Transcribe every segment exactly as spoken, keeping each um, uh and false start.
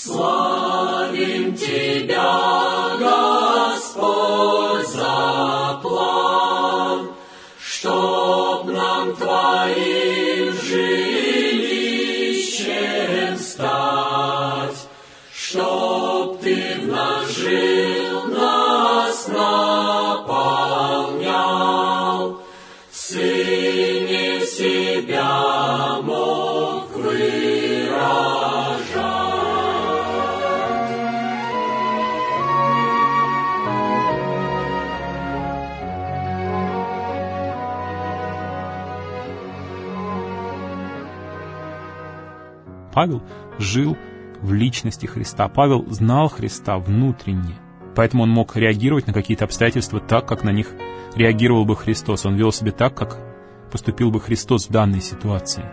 Славим Тебя, Господь, за план, чтоб нам Твоим жилищем стать, чтоб Ты в нас жил, нас наполнял, в Сыне себя мог выражать. Павел жил в личности Христа. Павел знал Христа внутренне. Поэтому он мог реагировать на какие-то обстоятельства так, как на них реагировал бы Христос. Он вел себя так, как поступил бы Христос в данной ситуации.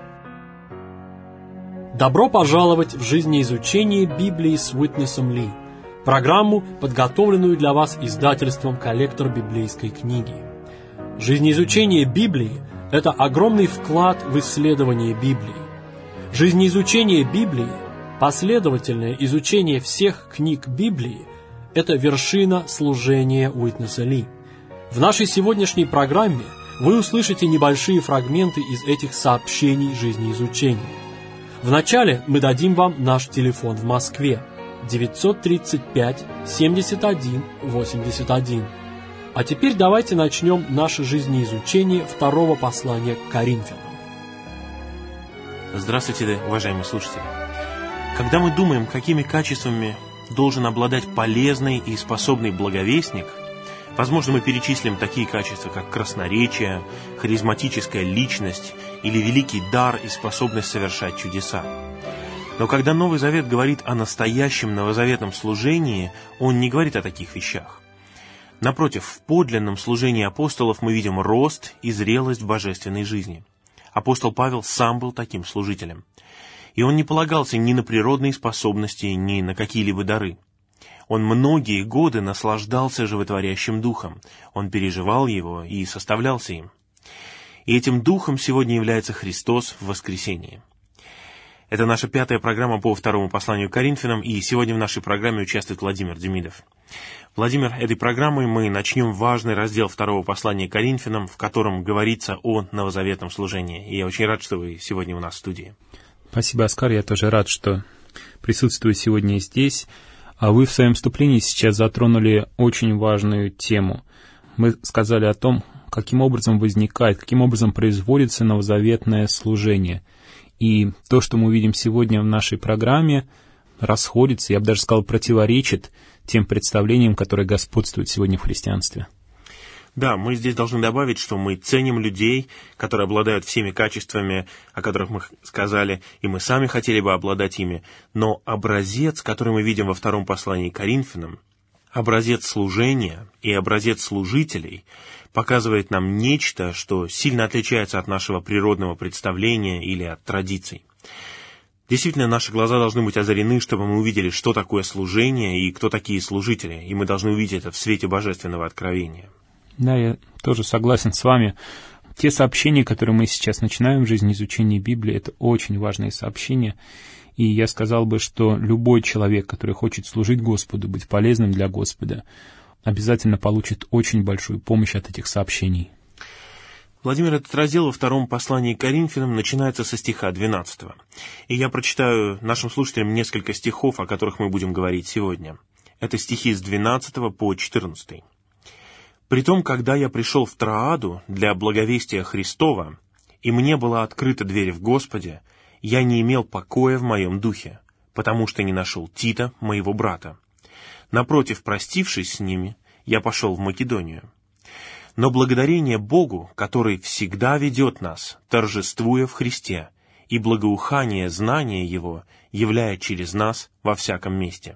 Добро пожаловать в жизнеизучение Библии с Уитнесом Ли, программу, подготовленную для вас издательством «Коллектор библейской книги». Жизнеизучение Библии – это огромный вклад в исследование Библии. Жизнеизучение Библии, последовательное изучение всех книг Библии – это вершина служения Уитнеса Ли. В нашей сегодняшней программе вы услышите небольшие фрагменты из этих сообщений жизнеизучения. Вначале мы дадим вам наш телефон в Москве девятьсот тридцать пять семьдесят один восемьдесят один. А теперь давайте начнем наше жизнеизучение второго послания к Коринфянам. Здравствуйте, уважаемые слушатели. Когда мы думаем, какими качествами должен обладать полезный и способный благовестник, возможно, мы перечислим такие качества, как красноречие, харизматическая личность или великий дар и способность совершать чудеса. Но когда Новый Завет говорит о настоящем новозаветном служении, он не говорит о таких вещах. Напротив, в подлинном служении апостолов мы видим рост и зрелость в божественной жизни. Апостол Павел сам был таким служителем. И он не полагался ни на природные способности, ни на какие-либо дары. Он многие годы наслаждался животворящим духом. Он переживал его и составлялся им. И этим духом сегодня является Христос в воскресении. Это наша пятая программа по второму посланию к Коринфянам, и сегодня в нашей программе участвует Владимир Демидов. Владимир, этой программой мы начнем важный раздел второго послания к Коринфянам, в котором говорится о новозаветном служении. И я очень рад, что вы сегодня у нас в студии. Спасибо, Оскар. Я тоже рад, что присутствую сегодня здесь. А вы в своем вступлении сейчас затронули очень важную тему. Мы сказали о том, каким образом возникает, каким образом производится новозаветное служение. И то, что мы увидим сегодня в нашей программе, расходится, я бы даже сказал, противоречит тем представлениям, которые господствуют сегодня в христианстве. Да, мы здесь должны добавить, что мы ценим людей, которые обладают всеми качествами, о которых мы сказали, и мы сами хотели бы обладать ими, но образец, который мы видим во втором послании к Коринфянам, образец служения и образец служителей, показывает нам нечто, что сильно отличается от нашего природного представления или от традиций. Действительно, наши глаза должны быть озарены, чтобы мы увидели, что такое служение и кто такие служители, и мы должны увидеть это в свете божественного откровения. Да, я тоже согласен с вами. Те сообщения, которые мы сейчас начинаем в жизни изучения Библии, это очень важные сообщения. И я сказал бы, что любой человек, который хочет служить Господу, быть полезным для Господа, обязательно получит очень большую помощь от этих сообщений. Владимир, этот раздел во втором послании к Коринфянам начинается со стиха двенадцатого. И я прочитаю нашим слушателям несколько стихов, о которых мы будем говорить сегодня. Это стихи с двенадцатого по четырнадцатый. «Притом, когда я пришел в Троаду для благовестия Христова, и мне была открыта дверь в Господе, я не имел покоя в моем духе, потому что не нашел Тита, моего брата. Напротив, простившись с ними, я пошел в Македонию. Но благодарение Богу, который всегда ведет нас, торжествуя в Христе, и благоухание знания Его являя через нас во всяком месте».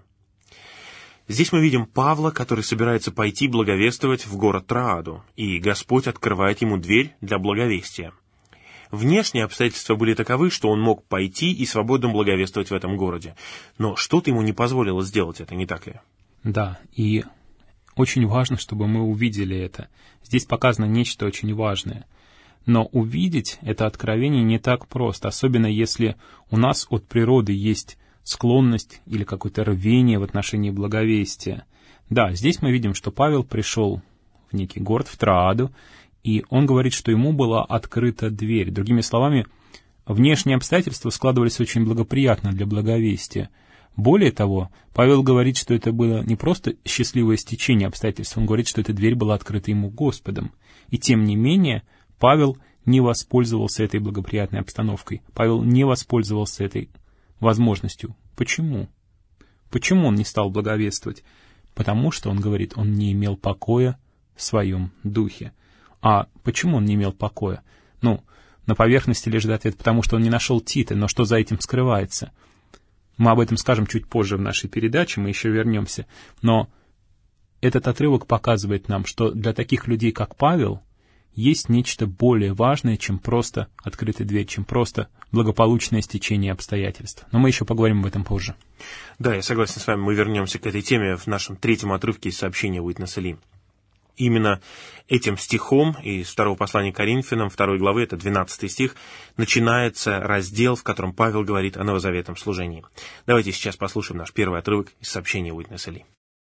Здесь мы видим Павла, который собирается пойти благовествовать в город Троаду, и Господь открывает ему дверь для благовестия. Внешние обстоятельства были таковы, что он мог пойти и свободно благовествовать в этом городе. Но что-то ему не позволило сделать это, не так ли? Да, и очень важно, чтобы мы увидели это. Здесь показано нечто очень важное. Но увидеть это откровение не так просто, особенно если у нас от природы есть склонность или какое-то рвение в отношении благовестия. Да, здесь мы видим, что Павел пришел в некий город, в Трааду, и он говорит, что ему была открыта дверь. Другими словами, внешние обстоятельства складывались очень благоприятно для благовестия. Более того, Павел говорит, что это было не просто счастливое стечение обстоятельств, он говорит, что эта дверь была открыта ему Господом. И тем не менее, Павел не воспользовался этой благоприятной обстановкой. Павел не воспользовался этой возможностью. Почему? Почему он не стал благовествовать? Потому что, он говорит, он не имел покоя в своем духе. А почему он не имел покоя? Ну, на поверхности лежит ответ, потому что он не нашел Тита, но что за этим скрывается? Мы об этом скажем чуть позже в нашей передаче, мы еще вернемся. Но этот отрывок показывает нам, что для таких людей, как Павел, есть нечто более важное, чем просто открытая дверь, чем просто благополучное стечение обстоятельств. Но мы еще поговорим об этом позже. Да, я согласен с вами. Мы вернемся к этой теме в нашем третьем отрывке из сообщения Witness Lee. Именно этим стихом из второго послания к Коринфянам, второй главы, это двенадцатый стих, начинается раздел, в котором Павел говорит о новозаветном служении. Давайте сейчас послушаем наш первый отрывок из сообщения Witness Lee.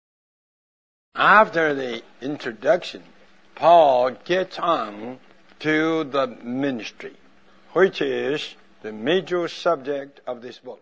After the introduction, Paul gets on to the ministry, which is the major subject of this book.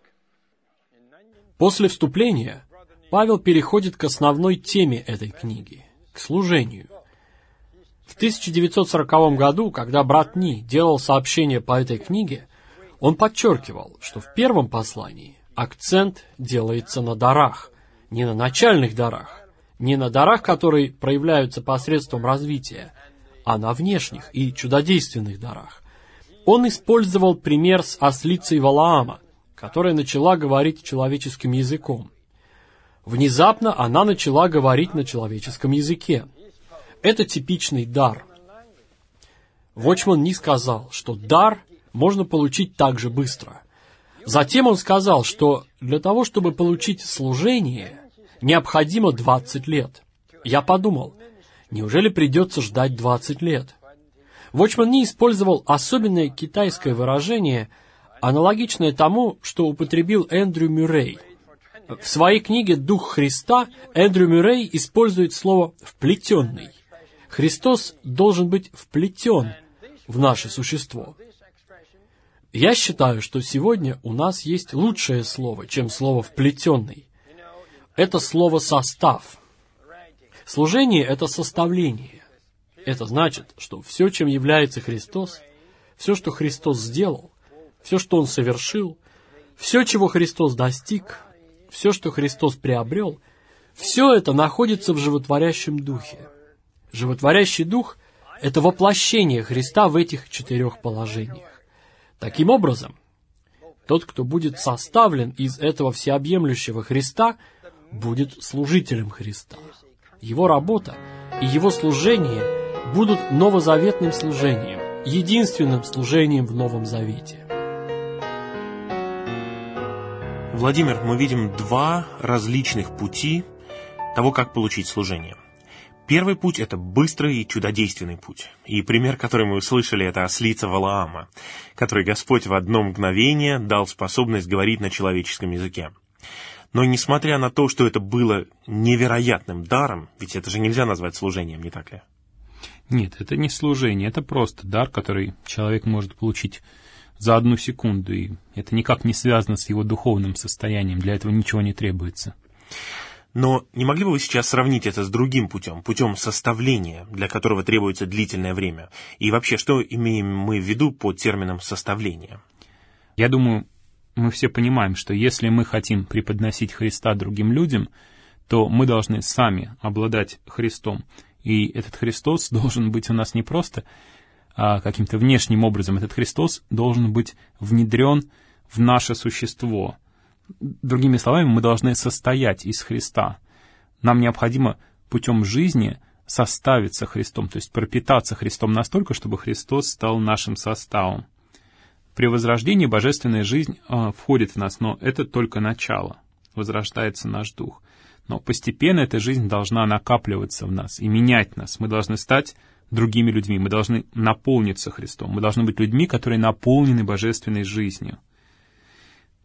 После вступления Павел переходит к основной теме этой книги, к служению. В тысяча девятьсот сороковом году, когда брат Ни делал сообщение по этой книге, он подчеркивал, что в первом послании акцент делается на дарах, не на начальных дарах, не на дарах, которые проявляются посредством развития, а на внешних и чудодейственных дарах. Он использовал пример с ослицей Валаама, которая начала говорить человеческим языком. Внезапно она начала говорить на человеческом языке. Это типичный дар. Вотчман Ни сказал, что дар можно получить так же быстро. Затем он сказал, что для того, чтобы получить служение, необходимо двадцать лет. Я подумал, неужели придется ждать двадцать лет? Вотчман Ни использовал особенное китайское выражение, аналогичное тому, что употребил Эндрю Мюррей. В своей книге «Дух Христа» Эндрю Мюррей использует слово «вплетенный». Христос должен быть вплетен в наше существо. Я считаю, что сегодня у нас есть лучшее слово, чем слово «вплетенный». Это слово «состав». Служение — это составление. Это значит, что все, чем является Христос, все, что Христос сделал, все, что Он совершил, все, чего Христос достиг, все, что Христос приобрел, все это находится в животворящем духе. Животворящий дух — это воплощение Христа в этих четырех положениях. Таким образом, тот, кто будет составлен из этого всеобъемлющего Христа, будет служителем Христа. Его работа и его служение будут новозаветным служением, единственным служением в Новом Завете. Владимир, мы видим два различных пути того, как получить служение. Первый путь — это быстрый и чудодейственный путь. И пример, который мы услышали, это ослица Валаама, которой Господь в одно мгновение дал способность говорить на человеческом языке. Но несмотря на то, что это было невероятным даром, ведь это же нельзя назвать служением, не так ли? Нет, это не служение, это просто дар, который человек может получить за одну секунду, и это никак не связано с его духовным состоянием, для этого ничего не требуется. Но не могли бы вы сейчас сравнить это с другим путем, путем составления, для которого требуется длительное время? И вообще, что имеем мы в виду под термином «составление»? Я думаю, мы все понимаем, что если мы хотим преподносить Христа другим людям, то мы должны сами обладать Христом. И этот Христос должен быть у нас не просто а, каким-то внешним образом, этот Христос должен быть внедрен в наше существо. Другими словами, мы должны состоять из Христа. Нам необходимо путем жизни составиться Христом, то есть пропитаться Христом настолько, чтобы Христос стал нашим составом. При возрождении божественная жизнь э, входит в нас, но это только начало. Возрождается наш дух. Но постепенно эта жизнь должна накапливаться в нас и менять нас. Мы должны стать другими людьми, мы должны наполниться Христом. Мы должны быть людьми, которые наполнены божественной жизнью.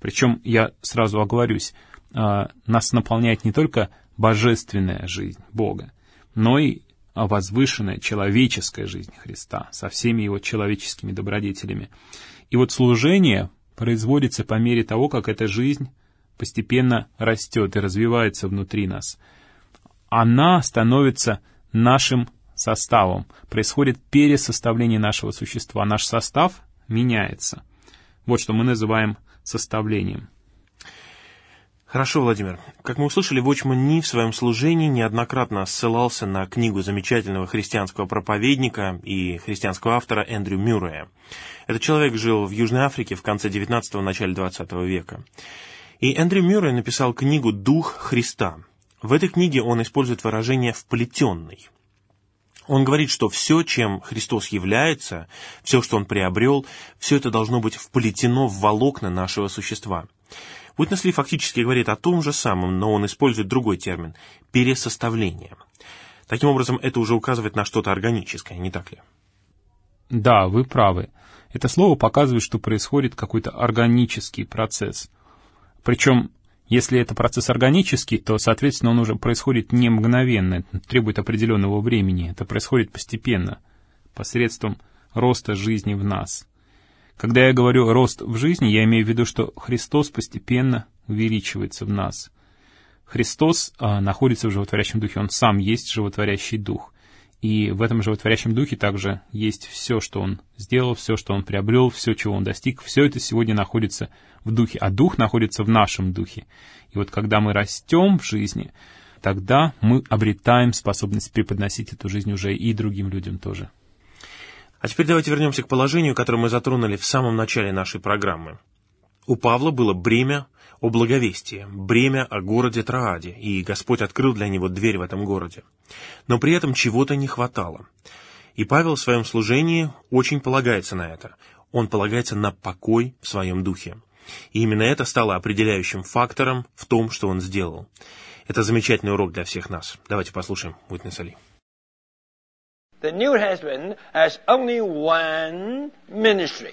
Причем, я сразу оговорюсь, нас наполняет не только божественная жизнь Бога, но и возвышенная человеческая жизнь Христа со всеми его человеческими добродетелями. И вот служение производится по мере того, как эта жизнь постепенно растет и развивается внутри нас. Она становится нашим составом. Происходит пересоставление нашего существа. Наш состав меняется. Вот что мы называем составлением. Хорошо, Владимир. Как мы услышали, Watchman Nee в своем служении неоднократно ссылался на книгу замечательного христианского проповедника и христианского автора Эндрю Мюррея. Этот человек жил в Южной Африке в конце девятнадцатого – начале двадцатого века. И Эндрю Мюррей написал книгу «Дух Христа». В этой книге он использует выражение «вплетенный». Он говорит, что все, чем Христос является, все, что Он приобрел, все это должно быть вплетено в волокна нашего существа. Уитнес Ли фактически говорит о том же самом, но он использует другой термин – пересоставление. Таким образом, это уже указывает на что-то органическое, не так ли? Да, вы правы. Это слово показывает, что происходит какой-то органический процесс. Причем, если это процесс органический, то, соответственно, он уже происходит не мгновенно, требует определенного времени. Это происходит постепенно, посредством роста жизни в нас. Когда я говорю «рост в жизни», я имею в виду, что Христос постепенно увеличивается в нас. Христос а, находится в животворящем духе, Он сам есть животворящий дух. И в этом животворящем духе также есть все, что Он сделал, все, что Он приобрел, все, чего Он достиг. Все это сегодня находится в духе, а дух находится в нашем духе. И вот когда мы растем в жизни, тогда мы обретаем способность преподносить эту жизнь уже и другим людям тоже. А теперь давайте вернемся к положению, которое мы затронули в самом начале нашей программы. У Павла было бремя о благовестии, бремя о городе Трааде, и Господь открыл для него дверь в этом городе. Но при этом чего-то не хватало. И Павел в своем служении очень полагается на это. Он полагается на покой в своем духе. И именно это стало определяющим фактором в том, что он сделал. Это замечательный урок для всех нас. Давайте послушаем Уитнеса Ли. The New Testament has only one ministry.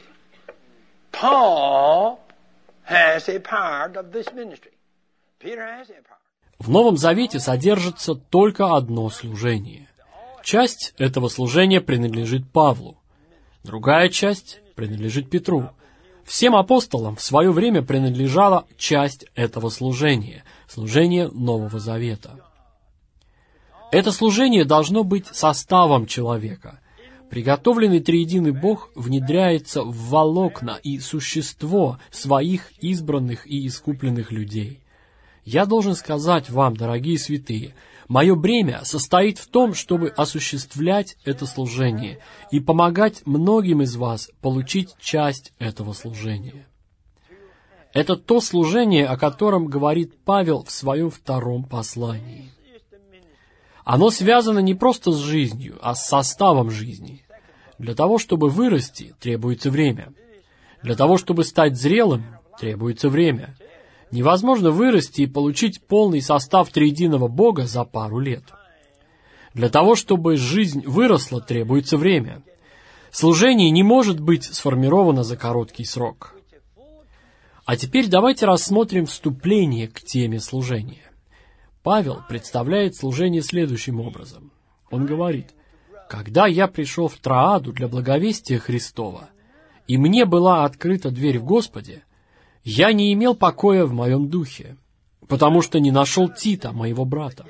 Paul has a part of this ministry. Peter has a part. В Новом Завете содержится только одно служение. Часть этого служения принадлежит Павлу. Другая часть принадлежит Петру. Всем апостолам в свое время принадлежала часть этого служения, служение Нового Завета. Это служение должно быть составом человека. Приготовленный триединый Бог внедряется в волокна и существо своих избранных и искупленных людей. Я должен сказать вам, дорогие святые, мое бремя состоит в том, чтобы осуществлять это служение и помогать многим из вас получить часть этого служения. Это то служение, о котором говорит Павел в своем втором послании. Оно связано не просто с жизнью, а с составом жизни. Для того, чтобы вырасти, требуется время. Для того, чтобы стать зрелым, требуется время. Невозможно вырасти и получить полный состав триединого Бога за пару лет. Для того, чтобы жизнь выросла, требуется время. Служение не может быть сформировано за короткий срок. А теперь давайте рассмотрим вступление к теме служения. Павел представляет служение следующим образом. Он говорит: «Когда я пришел в Трааду для благовестия Христова, и мне была открыта дверь в Господе, я не имел покоя в моем духе, потому что не нашел Тита, моего брата».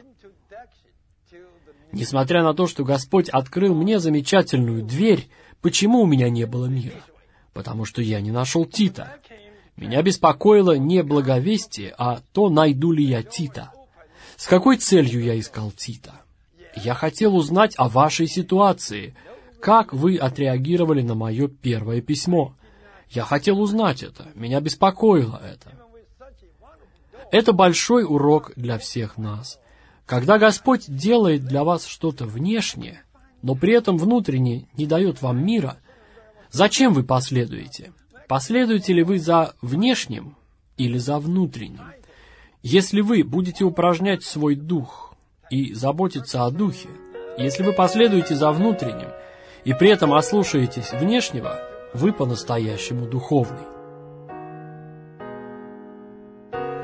Несмотря на то, что Господь открыл мне замечательную дверь, почему у меня не было мира? Потому что я не нашел Тита. Меня беспокоило не благовестие, а то, найду ли я Тита. С какой целью я искал Тита? Я хотел узнать о вашей ситуации, как вы отреагировали на мое первое письмо. Я хотел узнать это, меня беспокоило это. Это большой урок для всех нас. Когда Господь делает для вас что-то внешнее, но при этом внутренне не дает вам мира, зачем вы последуете? Последуете ли вы за внешним или за внутренним? Если вы будете упражнять свой дух и заботиться о духе, если вы последуете за внутренним и при этом ослушаетесь внешнего, вы по-настоящему духовный.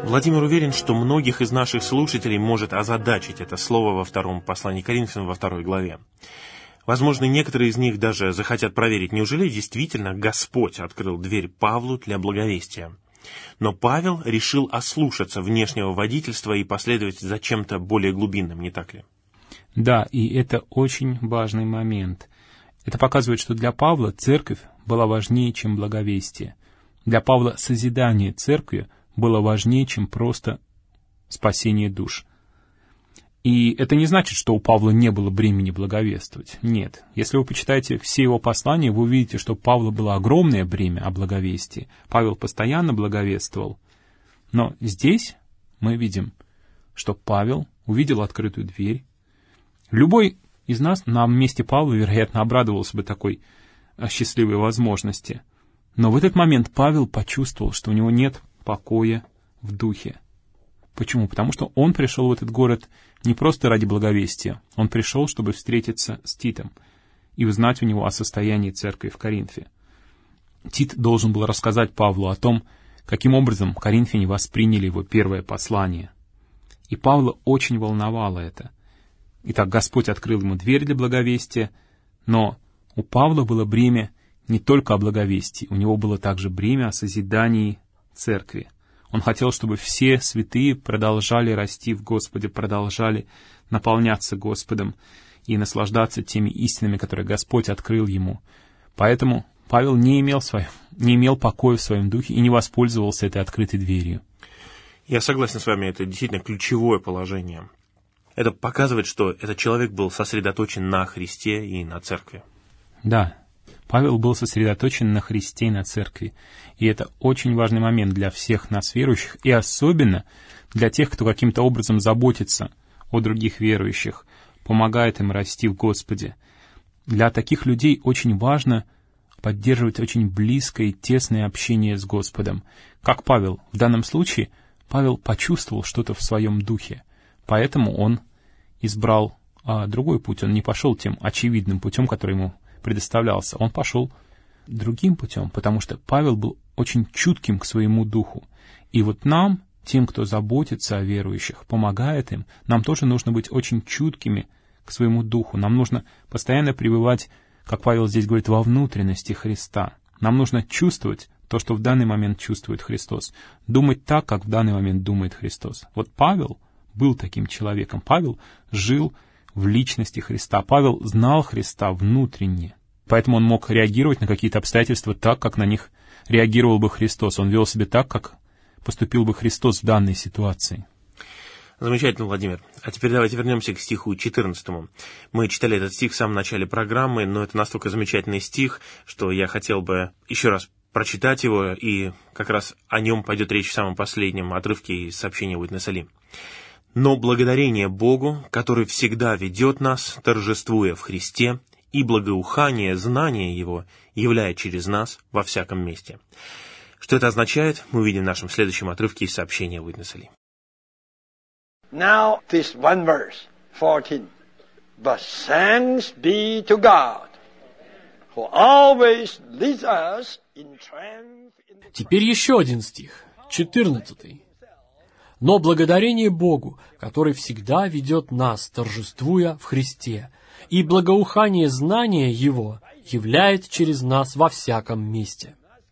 Владимир уверен, что многих из наших слушателей может озадачить это слово во втором послании к Коринфянам, во второй главе. Возможно, некоторые из них даже захотят проверить, неужели действительно Господь открыл дверь Павлу для благовестия. Но Павел решил ослушаться внешнего водительства и последовать за чем-то более глубинным, не так ли? Да, и это очень важный момент. Это показывает, что для Павла церковь была важнее, чем благовестие. Для Павла созидание церкви было важнее, чем просто спасение душ. И это не значит, что у Павла не было бремени благовествовать. Нет. Если вы почитаете все его послания, вы увидите, что у Павла было огромное бремя о благовестии. Павел постоянно благовествовал. Но здесь мы видим, что Павел увидел открытую дверь. Любой из нас на месте Павла, вероятно, обрадовался бы такой счастливой возможности. Но в этот момент Павел почувствовал, что у него нет покоя в духе. Почему? Потому что он пришел в этот город не просто ради благовестия. Он пришел, чтобы встретиться с Титом и узнать у него о состоянии церкви в Коринфе. Тит должен был рассказать Павлу о том, каким образом коринфяне восприняли его первое послание. И Павла очень волновало это. Итак, Господь открыл ему дверь для благовестия, но у Павла было бремя не только о благовестии, у него было также бремя о созидании церкви. Он хотел, чтобы все святые продолжали расти в Господе, продолжали наполняться Господом и наслаждаться теми истинами, которые Господь открыл ему. Поэтому Павел не имел, своим, не имел покоя в своем духе и не воспользовался этой открытой дверью. Я согласен с вами, это действительно ключевое положение. Это показывает, что этот человек был сосредоточен на Христе и на церкви. Да, Павел был сосредоточен на Христе и на церкви. И это очень важный момент для всех нас верующих, и особенно для тех, кто каким-то образом заботится о других верующих, помогает им расти в Господе. Для таких людей очень важно поддерживать очень близкое и тесное общение с Господом. Как Павел. В данном случае Павел почувствовал что-то в своем духе, поэтому он избрал а, другой путь. Он не пошел тем очевидным путем, который ему предоставлялся. Он пошел другим путем, потому что Павел был очень чутким к своему духу. И вот нам, тем, кто заботится о верующих, помогает им, нам тоже нужно быть очень чуткими к своему духу. Нам нужно постоянно пребывать, как Павел здесь говорит, во внутренности Христа. Нам нужно чувствовать то, что в данный момент чувствует Христос. Думать так, как в данный момент думает Христос. Вот Павел был таким человеком. Павел жил в личности Христа. Павел знал Христа внутренне. Поэтому он мог реагировать на какие-то обстоятельства так, как на них реагировал бы Христос. Он вел себя так, как поступил бы Христос в данной ситуации. Замечательно, Владимир. А теперь давайте вернемся к стиху четырнадцатому. Мы читали этот стих в самом начале программы, но это настолько замечательный стих, что я хотел бы еще раз прочитать его, и как раз о нем пойдет речь в самом последнем отрывке из сообщения Уитнеса Ли. «Но благодарение Богу, который всегда ведет нас, торжествуя в Христе, и благоухание знания Его являет через нас во всяком месте». Что это означает, мы увидим в нашем следующем отрывке из сообщения Уитнеса Ли. Now, this one verse, fourteen. But thanks be to God, who always leads us in triumph. Теперь еще один стих, четырнадцатый. «Но благодарение Богу, который всегда ведет нас, торжествуя в Христе, и благоухание знания Его являет через нас во всяком месте».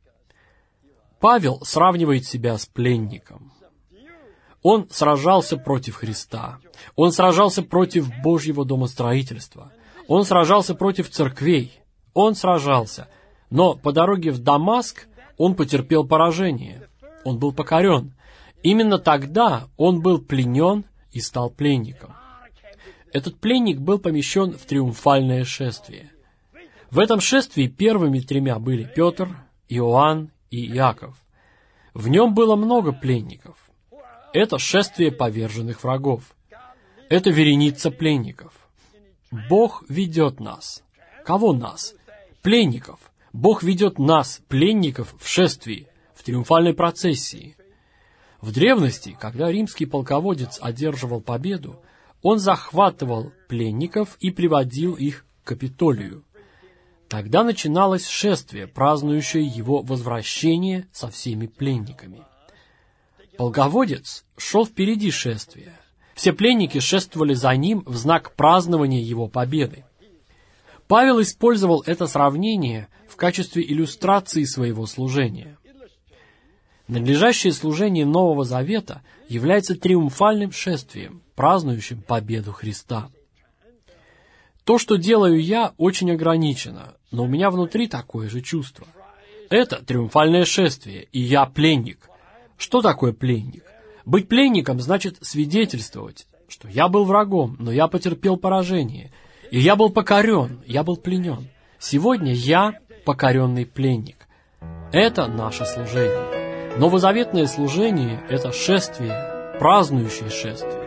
Павел сравнивает себя с пленником. Он сражался против Христа. Он сражался против Божьего домостроительства. Он сражался против церквей. Он сражался. Но по дороге в Дамаск он потерпел поражение. Он был покорен. Именно тогда он был пленен и стал пленником. Этот пленник был помещен в триумфальное шествие. В этом шествии первыми тремя были Петр, Иоанн и Иаков. В нем было много пленников. Это шествие поверженных врагов. Это вереница пленников. Бог ведет нас. Кого нас? Пленников. Бог ведет нас, пленников, в шествии, в триумфальной процессии. В древности, когда римский полководец одерживал победу, он захватывал пленников и приводил их к Капитолию. Тогда начиналось шествие, празднующее его возвращение со всеми пленниками. Полководец шел впереди шествия. Все пленники шествовали за ним в знак празднования его победы. Павел использовал это сравнение в качестве иллюстрации своего служения. Надлежащее служение Нового Завета является триумфальным шествием, празднующим победу Христа. То, что делаю я, очень ограничено, но у меня внутри такое же чувство. Это триумфальное шествие, и я пленник. Что такое пленник? Быть пленником значит свидетельствовать, что я был врагом, но я потерпел поражение, и я был покорен, я был пленен. Сегодня я покоренный пленник. Это наше служение. Новозаветное служение — это шествие, празднующее шествие.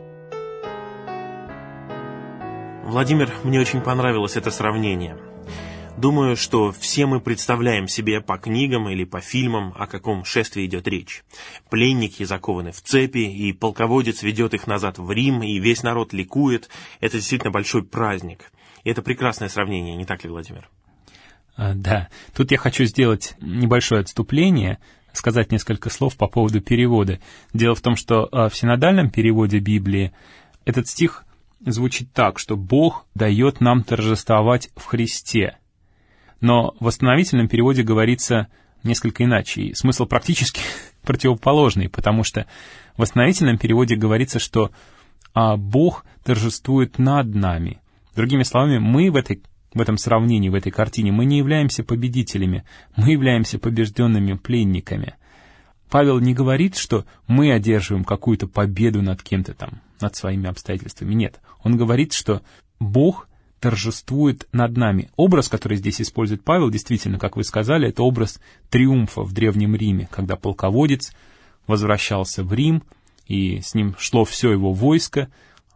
Владимир, мне очень понравилось это сравнение. Думаю, что все мы представляем себе по книгам или по фильмам, о каком шествии идет речь. Пленники закованы в цепи, и полководец ведет их назад в Рим, и весь народ ликует. Это действительно большой праздник. И это прекрасное сравнение, не так ли, Владимир? А, да, тут я хочу сделать небольшое отступление, сказать несколько слов по поводу перевода. Дело в том, что в синодальном переводе Библии этот стих звучит так, что «Бог дает нам торжествовать в Христе». Но в восстановительном переводе говорится несколько иначе, и смысл практически противоположный, потому что в восстановительном переводе говорится, что а, Бог торжествует над нами. Другими словами, мы в, этой, в этом сравнении, в этой картине, мы не являемся победителями, мы являемся побежденными пленниками. Павел не говорит, что мы одерживаем какую-то победу над кем-то там, над своими обстоятельствами. Нет, он говорит, что Бог торжествует над нами. Образ, который здесь использует Павел, действительно, как вы сказали, это образ триумфа в Древнем Риме, когда полководец возвращался в Рим, и с ним шло все его войско,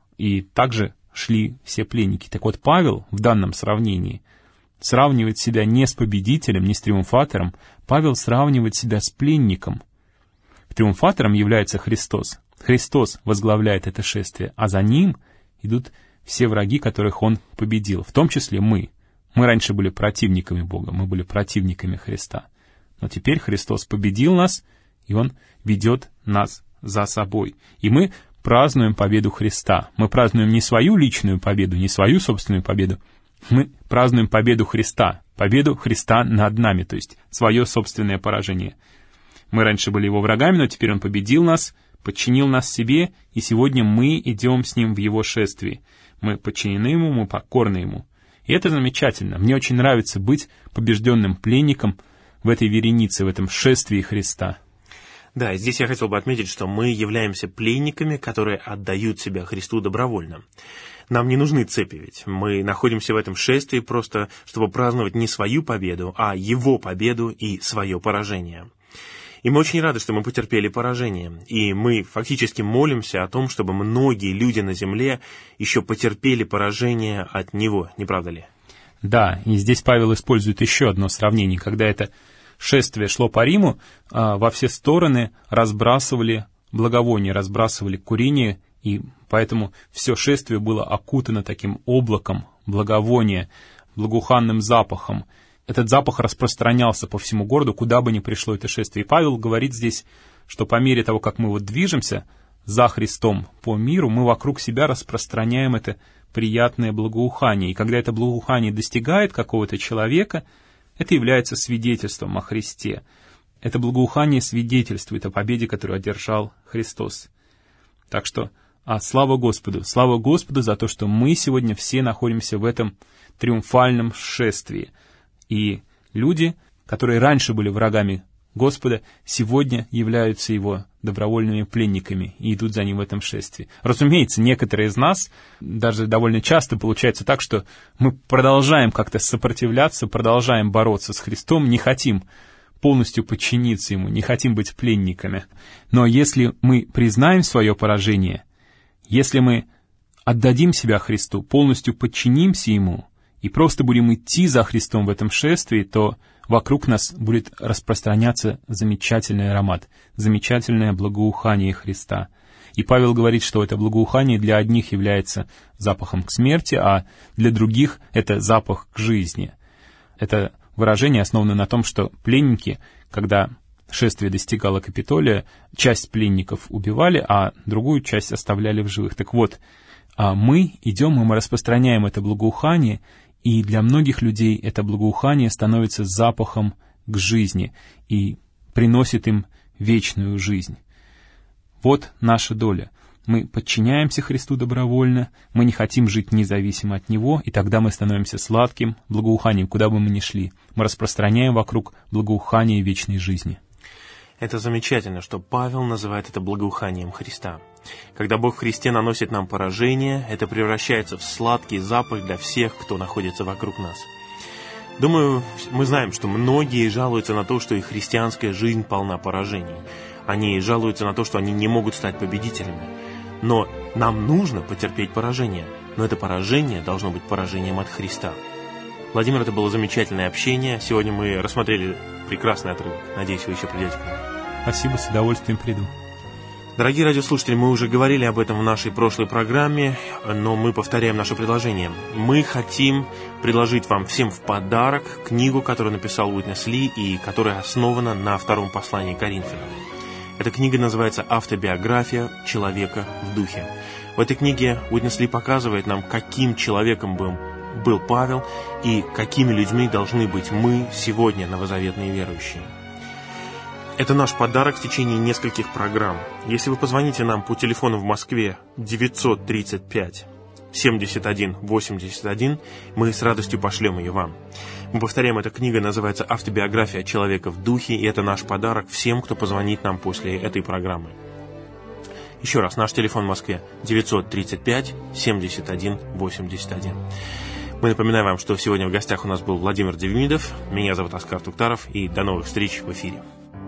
и также шли все пленники. Так вот, Павел в данном сравнении сравнивает себя не с победителем, не с триумфатором, Павел сравнивает себя с пленником. Триумфатором является Христос. Христос возглавляет это шествие, а за ним идут все враги, которых Он победил, в том числе мы. Мы раньше были противниками Бога, мы были противниками Христа. Но теперь Христос победил нас, и Он ведет нас за собой. И мы празднуем победу Христа. Мы празднуем не свою личную победу, не свою собственную победу. Мы празднуем победу Христа, победу Христа над нами, то есть свое собственное поражение. Мы раньше были Его врагами, но теперь Он победил нас, подчинил нас себе, и сегодня мы идем с Ним в Его шествии. Мы подчинены Ему, мы покорны Ему. И это замечательно. Мне очень нравится быть побежденным пленником в этой веренице, в этом шествии Христа. Да, здесь я хотел бы отметить, что мы являемся пленниками, которые отдают себя Христу добровольно. Нам не нужны цепи ведь. Мы находимся в этом шествии просто, чтобы праздновать не свою победу, а Его победу и свое поражение. И мы очень рады, что мы потерпели поражение. И мы фактически молимся о том, чтобы многие люди на земле еще потерпели поражение от Него, не правда ли? Да, и здесь Павел использует еще одно сравнение. Когда это шествие шло по Риму, во все стороны разбрасывали благовония, разбрасывали курение, и поэтому все шествие было окутано таким облаком благовония, благоуханным запахом. Этот запах распространялся по всему городу, куда бы ни пришло это шествие. И Павел говорит здесь, что по мере того, как мы вот движемся за Христом по миру, мы вокруг себя распространяем это приятное благоухание. И когда это благоухание достигает какого-то человека, это является свидетельством о Христе. Это благоухание свидетельствует о победе, которую одержал Христос. Так что, а слава Господу! Слава Господу за то, что мы сегодня все находимся в этом триумфальном шествии. И люди, которые раньше были врагами Господа, сегодня являются Его добровольными пленниками и идут за Ним в этом шествии. Разумеется, некоторые из нас, даже довольно часто получается так, что мы продолжаем как-то сопротивляться, продолжаем бороться с Христом, не хотим полностью подчиниться Ему, не хотим быть пленниками. Но если мы признаем свое поражение, если мы отдадим себя Христу, полностью подчинимся Ему, и просто будем идти за Христом в этом шествии, то вокруг нас будет распространяться замечательный аромат, замечательное благоухание Христа. И Павел говорит, что это благоухание для одних является запахом к смерти, а для других это запах к жизни. Это выражение основано на том, что пленники, когда шествие достигало Капитолия, часть пленников убивали, а другую часть оставляли в живых. Так вот, мы идем, и мы распространяем это благоухание, и для многих людей это благоухание становится запахом к жизни и приносит им вечную жизнь. Вот наша доля. Мы подчиняемся Христу добровольно, мы не хотим жить независимо от Него, и тогда мы становимся сладким благоуханием, куда бы мы ни шли. Мы распространяем вокруг благоухание вечной жизни. Это замечательно, что Павел называет это благоуханием Христа. Когда Бог в Христе наносит нам поражение, это превращается в сладкий запах для всех, кто находится вокруг нас. Думаю, мы знаем, что многие жалуются на то, что их христианская жизнь полна поражений. Они жалуются на то, что они не могут стать победителями. Но нам нужно потерпеть поражение. Но это поражение должно быть поражением от Христа. Владимир, это было замечательное общение. Сегодня мы рассмотрели прекрасный отрывок. Надеюсь, вы еще придете к нам. Спасибо, с удовольствием приду. Дорогие радиослушатели, мы уже говорили об этом в нашей прошлой программе, но мы повторяем наше предложение. Мы хотим предложить вам всем в подарок книгу, которую написал Уитнес Ли и которая основана на втором послании к Коринфянам. Эта книга называется «Автобиография человека в духе». В этой книге Уитнес Ли показывает нам, каким человеком был, был Павел и какими людьми должны быть мы сегодня, новозаветные верующие. Это наш подарок в течение нескольких программ. Если вы позвоните нам по телефону в Москве девятьсот тридцать пять семьдесят один восемьдесят один, мы с радостью пошлем ее вам. Мы повторяем, эта книга называется «Автобиография человека в духе», и это наш подарок всем, кто позвонит нам после этой программы. Еще раз, наш телефон в Москве девятьсот тридцать пять семьдесят один восемьдесят один. Мы напоминаем вам, что сегодня в гостях у нас был Владимир Девимидов, меня зовут Оскар Туктаров, и до новых встреч в эфире.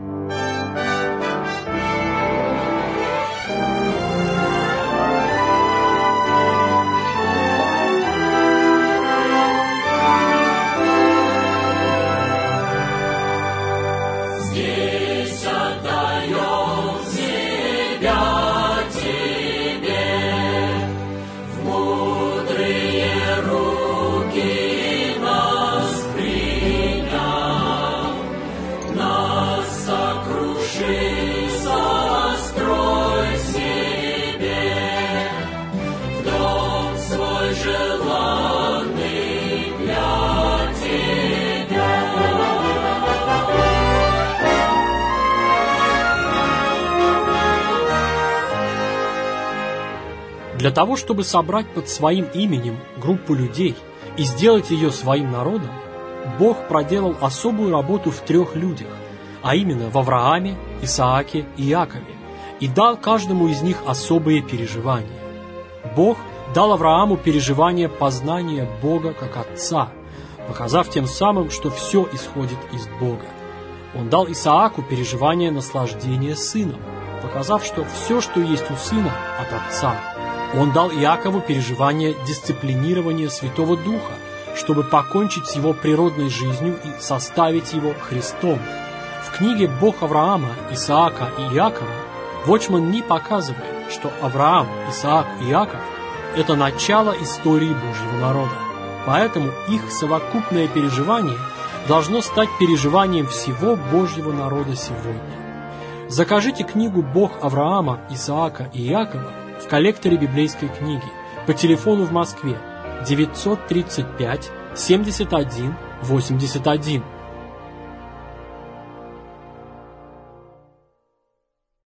Для того, чтобы собрать под своим именем группу людей и сделать ее своим народом, Бог проделал особую работу в трех людях, а именно в Аврааме, Исааке и Иакове, и дал каждому из них особые переживания. Бог дал Аврааму переживание познания Бога как Отца, показав тем самым, что все исходит из Бога. Он дал Исааку переживание наслаждения сыном, показав, что все, что есть у сына, от Отца. Он дал Иакову переживание дисциплинирования Святого Духа, чтобы покончить с его природной жизнью и составить его Христом. В книге «Бог Авраама, Исаака и Иакова» Watchman Nee показывает, что Авраам, Исаак и Иаков – это начало истории Божьего народа. Поэтому их совокупное переживание должно стать переживанием всего Божьего народа сегодня. Закажите книгу «Бог Авраама, Исаака и Иакова» в коллекторе библейской книги по телефону в Москве девятьсот тридцать пять семьдесят один восемьдесят один.